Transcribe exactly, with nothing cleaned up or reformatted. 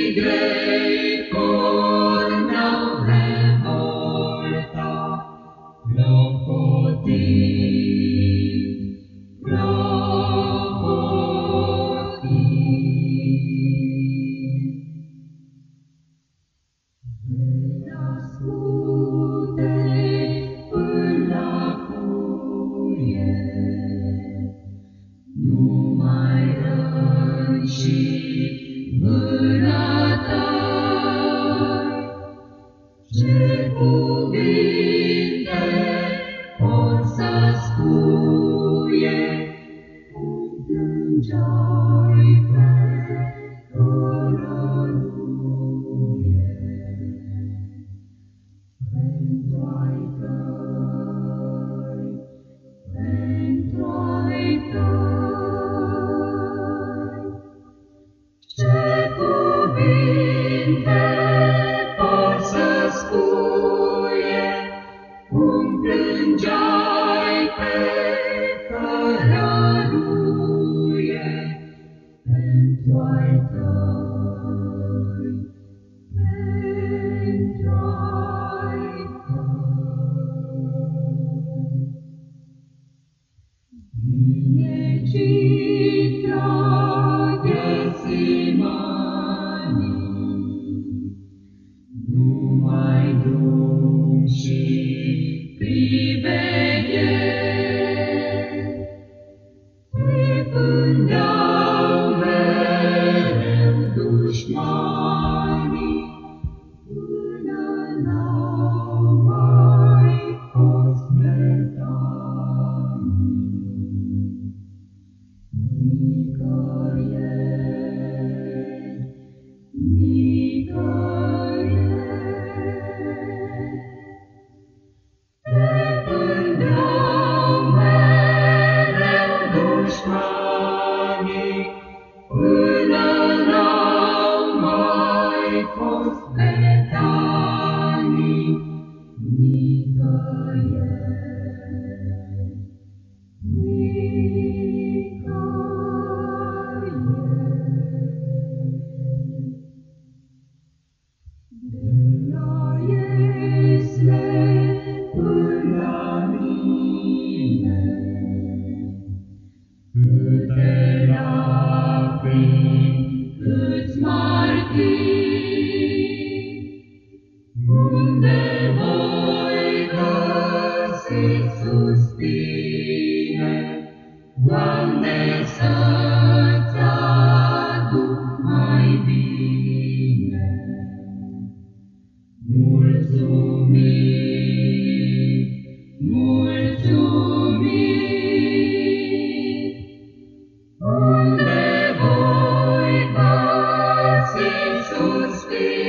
grei porneau revolta, clopotind, clopotind. Renascute până la furie, numai răni și vânătăi. Ce cuvinte pot să spuie, cum plângeai pe cărăruie. Pentru ai tăi, pentru ai tăi, ce cuvinte pot să spuie, cum plângeai pe cărăruie. Pentru ai tăi, pentru ai tăi. Vine Citra Ghesimanii, numai drum și privegheri. Te pândeau mereu dușmanii, până n-au mai fost metanii. Nicăieri, nicăieri, te pândeau mereu dușmanii, până n-au mai fost metanii. Nicăieri, nicăieri. De la Iesle până la mine, câte lacrimi, câți martiri, unde voi găsi suspine, Doamne, să-ți aduc mai bine. Mulțumiri, mulțumiri, unde voi găsi suspine,